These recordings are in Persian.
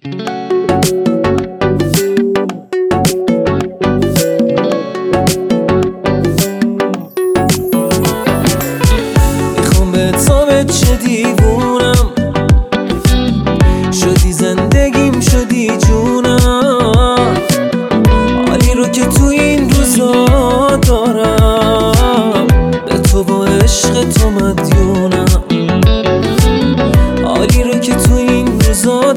میخوام به تو چه دیوونم شدی، زندگیم شدی جونم. حالی رو که تو این روزا دارم به تو و عشق تو مدیونم. حالی رو که تو این روزا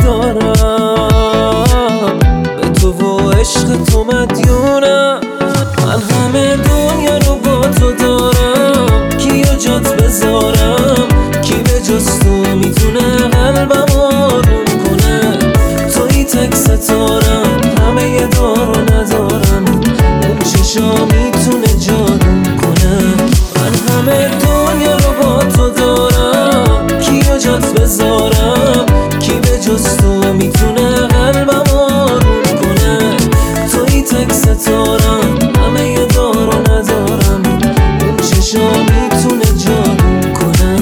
دارم به تو و عشق تو مدیونم. من همه دنیا رو با تو دارم، کیو جات بذارم؟ کی به جز تو میتونه قلبم آروم کنه؟ توی تک ستارم، همه یه دار و ندارم، اون چشا میتونه جادوم کنه. من همه دنیا رو با تو دارم، کیو جات بذارم؟ کی به جز تو میتونه قلبم آروم کنه؟ توی تک ستارم، همه یه دار و ندارم، اون چشا میتونه جادوم کنه.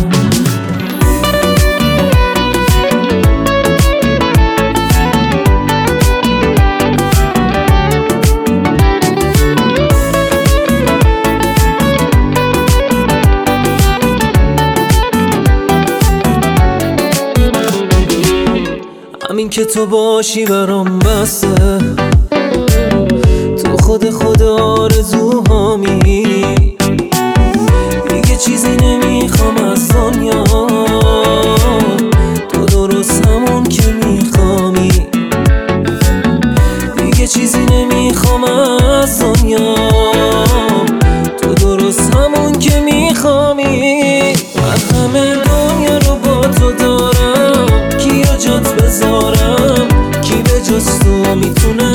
همین که تو باشی برام بسه، تو خود آرزوهامی. دیگه چیزی نمیخوام از دنیا، تو درست همون که میخوامی. دیگه چیزی نمیخوام از دنیا، تو درست همون که میخوامی. من همه دنیا رو با تو دارم، کیو جات بذارم؟ کی به جز تو میتونه